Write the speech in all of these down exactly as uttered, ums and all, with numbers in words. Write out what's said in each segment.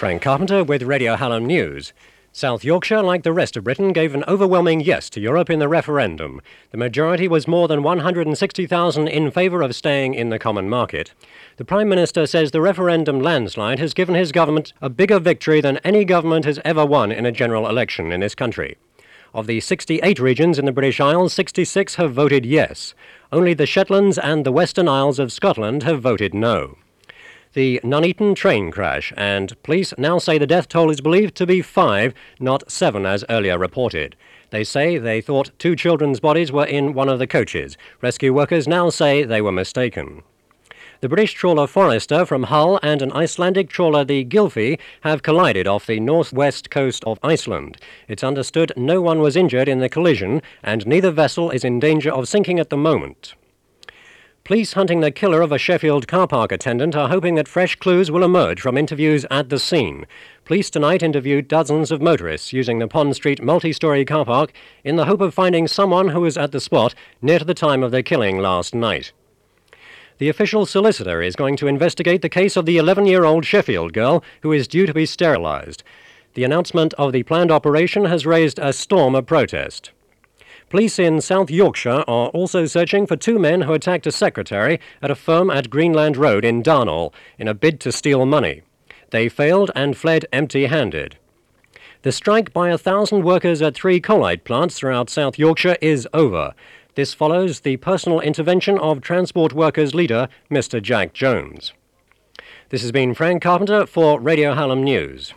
Frank Carpenter with Radio Hallam News. South Yorkshire, like the rest of Britain, gave an overwhelming yes to Europe in the referendum. The majority was more than one hundred sixty thousand in favour of staying in the common market. The Prime Minister says the referendum landslide has given his government a bigger victory than any government has ever won in a general election in this country. Of the sixty-eight regions in the British Isles, sixty-six have voted yes. Only the Shetlands and the Western Isles of Scotland have voted no. The Nuneaton train crash, and police now say the death toll is believed to be five, not seven as earlier reported. They say they thought two children's bodies were in one of the coaches. Rescue workers now say they were mistaken. The British trawler Forester from Hull and an Icelandic trawler, the Gylfi, have collided off the northwest coast of Iceland. It's understood no one was injured in the collision, and neither vessel is in danger of sinking at the moment. Police hunting the killer of a Sheffield car park attendant are hoping that fresh clues will emerge from interviews at the scene. Police tonight interviewed dozens of motorists using the Pond Street multi-storey car park in the hope of finding someone who was at the spot near to the time of the killing last night. The official solicitor is going to investigate the case of the eleven-year-old Sheffield girl who is due to be sterilised. The announcement of the planned operation has raised a storm of protest. Police in South Yorkshire are also searching for two men who attacked a secretary at a firm at Greenland Road in Darnall in a bid to steal money. They failed and fled empty-handed. The strike by a thousand workers at three Colite plants throughout South Yorkshire is over. This follows the personal intervention of Transport Workers leader, Mister Jack Jones. This has been Frank Carpenter for Radio Hallam News.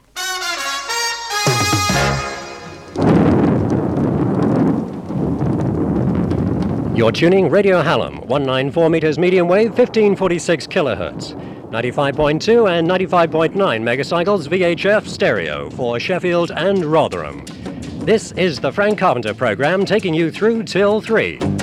You're tuning Radio Hallam, one ninety-four meters medium wave, fifteen forty-six kilohertz, ninety-five point two and ninety-five point nine megacycles V H F stereo for Sheffield and Rotherham. This is the Frank Carpenter program taking you through till three.